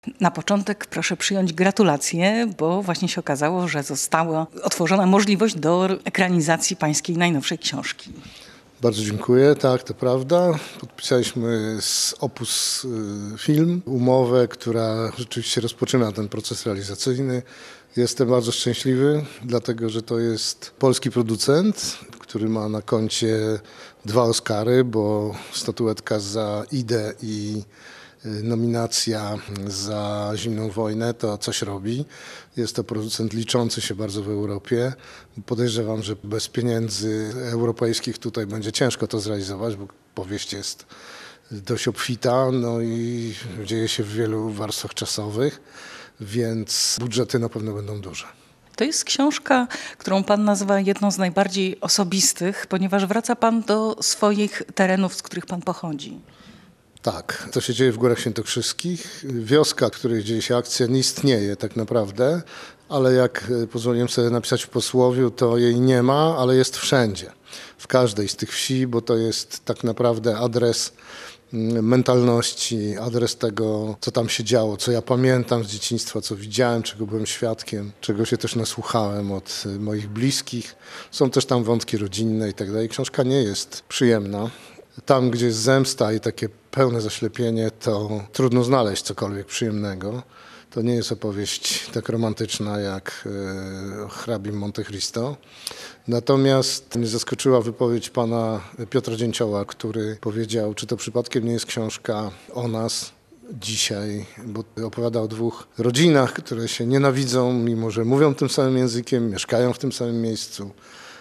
Na początek proszę przyjąć gratulacje, bo właśnie się okazało, że została otworzona możliwość do ekranizacji pańskiej najnowszej książki. Bardzo dziękuję, tak, to prawda. Podpisaliśmy z Opus Film umowę, która rzeczywiście rozpoczyna ten proces realizacyjny. Jestem bardzo szczęśliwy, dlatego że to jest polski producent, który ma na koncie 2 Oscary, bo statuetka za Idę i nominacja za Zimną wojnę to coś robi. Jest to producent liczący się bardzo w Europie. Podejrzewam, że bez pieniędzy europejskich tutaj będzie ciężko to zrealizować, bo powieść jest dość obfita, no i dzieje się w wielu warstwach czasowych, więc budżety na pewno będą duże. To jest książka, którą pan nazywa jedną z najbardziej osobistych, ponieważ wraca pan do swoich terenów, z których pan pochodzi. Tak, to się dzieje w Górach Świętokrzyskich. Wioska, w której dzieje się akcja, nie istnieje tak naprawdę, ale jak pozwoliłem sobie napisać w posłowiu, to jej nie ma, ale jest wszędzie. W każdej z tych wsi, bo to jest tak naprawdę adres mentalności, adres tego, co tam się działo, co ja pamiętam z dzieciństwa, co widziałem, czego byłem świadkiem, czego się też nasłuchałem od moich bliskich. Są też tam wątki rodzinne i tak dalej. Książka nie jest przyjemna. Tam, gdzie jest zemsta i takie pełne zaślepienie, to trudno znaleźć cokolwiek przyjemnego. To nie jest opowieść tak romantyczna jak hrabim Monte Cristo. Natomiast mnie zaskoczyła wypowiedź pana Piotra Dzięcioła, który powiedział, czy to przypadkiem nie jest książka o nas dzisiaj, bo opowiada o 2 rodzinach, które się nienawidzą, mimo że mówią tym samym językiem, mieszkają w tym samym miejscu,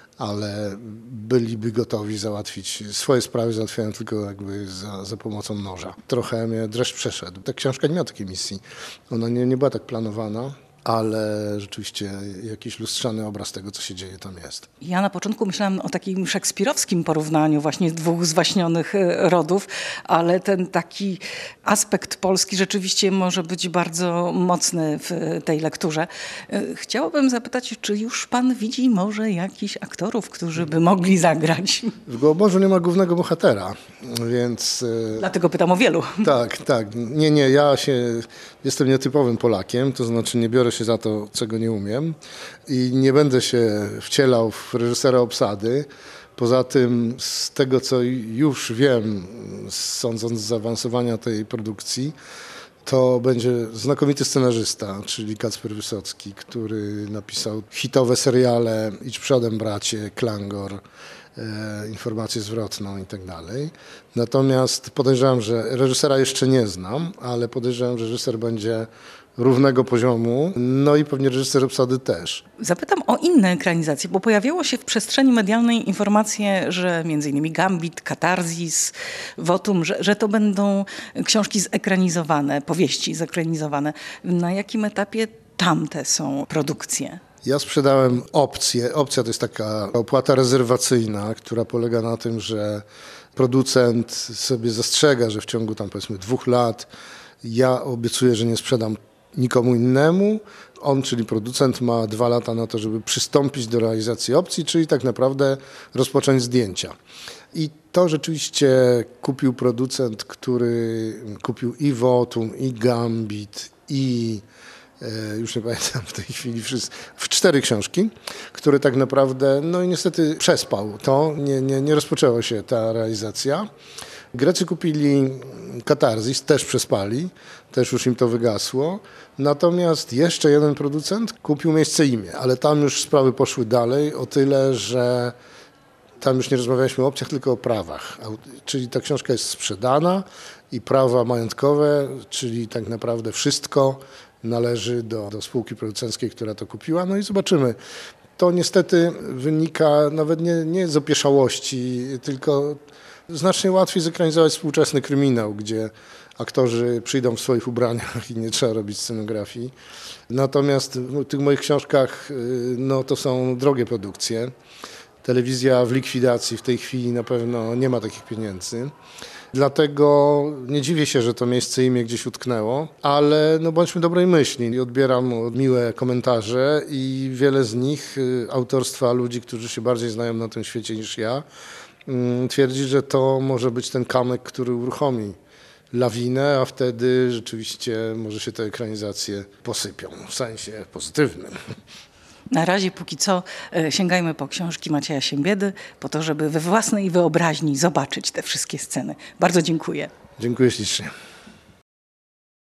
ale byliby gotowi załatwić swoje sprawy, załatwiają tylko jakby za pomocą noża. Trochę mnie dreszcz przeszedł. Ta książka nie miała takiej misji. Ona nie była tak planowana, ale rzeczywiście jakiś lustrzany obraz tego, co się dzieje, tam jest. Ja na początku myślałam o takim szekspirowskim porównaniu właśnie 2 zwaśnionych rodów, ale ten taki aspekt polski rzeczywiście może być bardzo mocny w tej lekturze. Chciałabym zapytać, czy już pan widzi może jakichś aktorów, którzy by mogli zagrać? W Gołoborzu nie ma głównego bohatera, więc... Dlatego pytam o wielu. Tak. Nie, jestem nietypowym Polakiem, to znaczy nie biorę się za to, czego nie umiem i nie będę się wcielał w reżysera obsady. Poza tym z tego, co już wiem, sądząc z zaawansowania tej produkcji, to będzie znakomity scenarzysta, czyli Kacper Wysocki, który napisał hitowe seriale Idź przodem bracie, Klangor, Informację zwrotną i tak dalej. Natomiast podejrzewam, że reżysera jeszcze nie znam, ale podejrzewam, że reżyser będzie równego poziomu, no i pewnie reżyser obsady też. Zapytam o inne ekranizacje, bo pojawiało się w przestrzeni medialnej informacje, że między innymi Gambit, Katarzis, Wotum, że to będą książki zekranizowane, powieści zekranizowane. Na jakim etapie tamte są produkcje? Ja sprzedałem opcję. Opcja to jest taka opłata rezerwacyjna, która polega na tym, że producent sobie zastrzega, że w ciągu tam powiedzmy 2 lat ja obiecuję, że nie sprzedam nikomu innemu. On, czyli producent, ma 2 lata na to, żeby przystąpić do realizacji opcji, czyli tak naprawdę rozpocząć zdjęcia. I to rzeczywiście kupił producent, który kupił i Wotum, i Gambit, i już nie pamiętam w tej chwili, w 4 książki, które tak naprawdę, no i niestety przespał to, nie rozpoczęła się ta realizacja. Grecy kupili Katarzis, też przespali, też już im to wygasło. Natomiast jeszcze jeden producent kupił Miejsce imię, ale tam już sprawy poszły dalej o tyle, że tam już nie rozmawialiśmy o opcjach, tylko o prawach. Czyli ta książka jest sprzedana i prawa majątkowe, czyli tak naprawdę wszystko należy do spółki producenckiej, która to kupiła. No i zobaczymy. To niestety wynika nawet nie z opieszałości, tylko znacznie łatwiej zekranizować współczesny kryminał, gdzie aktorzy przyjdą w swoich ubraniach i nie trzeba robić scenografii. Natomiast w tych moich książkach no, to są drogie produkcje. Telewizja w likwidacji w tej chwili na pewno nie ma takich pieniędzy. Dlatego nie dziwię się, że to Miejsce imię gdzieś utknęło, ale no bądźmy dobrej myśli. Odbieram miłe komentarze i wiele z nich autorstwa ludzi, którzy się bardziej znają na tym świecie niż ja, twierdzi, że to może być ten kamyk, który uruchomi lawinę, a wtedy rzeczywiście może się te ekranizacje posypią w sensie pozytywnym. Na razie póki co sięgajmy po książki Macieja Siembiedy, po to, żeby we własnej wyobraźni zobaczyć te wszystkie sceny. Bardzo dziękuję. Dziękuję ślicznie.